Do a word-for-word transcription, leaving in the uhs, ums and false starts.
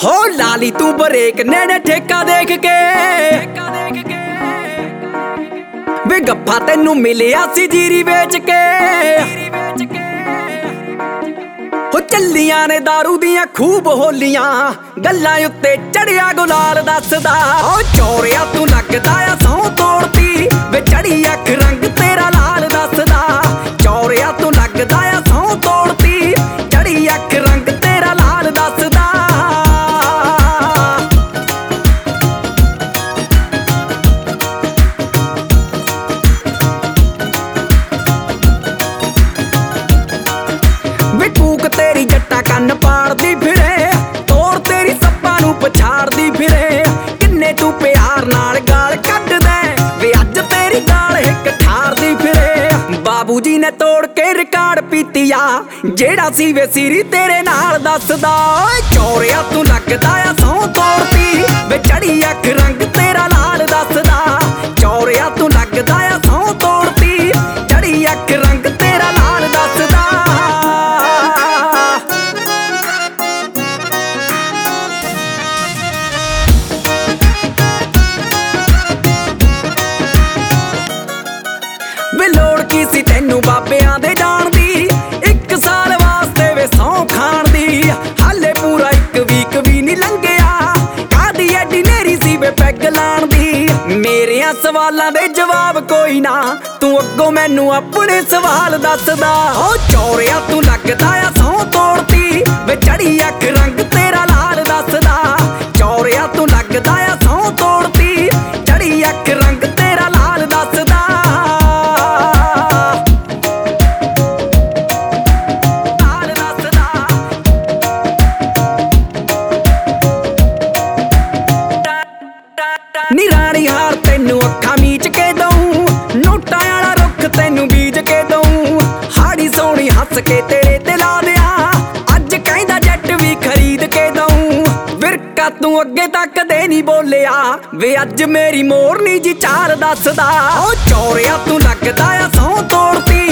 हो लाली तू ब्रेक नेने ठेका देख के वे गप्पा तेनू मिलिया सी जीरी बेच के हो चलियां ने दारू दियां खूब होलियां गल्लां उत्ते चढ़िया गुलाल दसदा ओ चोरिया तू लगदा आ सौ तोड़ती वे चढ़ी अख रंग तेरा लाल दसदा चोरिया तू लगदा आ सौ तोड़ती चढ़ी अख रंग तेरा लाल दसदा वे कूक तेरी जट्टा कन्न पाड़दी फिरे तोड़ तेरी सप्पा नू पछाड़दी फिरे किन्ने तू प्यार नाल गाल कड्ड दे वे अज तेरी गाल हिक ठारदी फिरे बाबू जी ने तोड़ के रिकार्ड पीतिया जेड़ा सी वे सीरी तेरे नाल दसदा ओए चोरिया तू लगदा आ सौ तोड़ती वे चढ़ी अख रंग तेरा लाल दसदा चोरिया तू लगदा आ सौ तोड़ती चढ़ी अख रंग तेरा लाल दसदा वे लोड़ की सी तेनू बाबियां दे जान दी इक साल वास्ते वे सौ खान दी हाले पूरा इक वीक भी नहीं लंघिया कादी एडी नेरी सी वे पैग लाण दी मेरियां सवालां दे जवाब कोई ना तू अग्गों मैनू अपने सवाल दसदा ओ चोरिया तू लगदा आ सौ तोड़ती वे चढ़ी अख रंग तेरा लाल दसदा चोरिया तू लगदा आ सौ तोड़ती चढ़ी अख रंग तेरा लाल दसदा नी रानी हार तेनू अखा मीच के दऊं नोटा आला रुख तेनू बीज के दऊं हाड़ी सोनी हस के तेरे ते ला दिया अज कहंदा जट भी खरीद के दऊं विरका तू अगे तक दे नहीं बोलिया वे अज मेरी मोरनी जी चाल दसदा ओ चोरिया तू लगदा आ सौ तोड़ती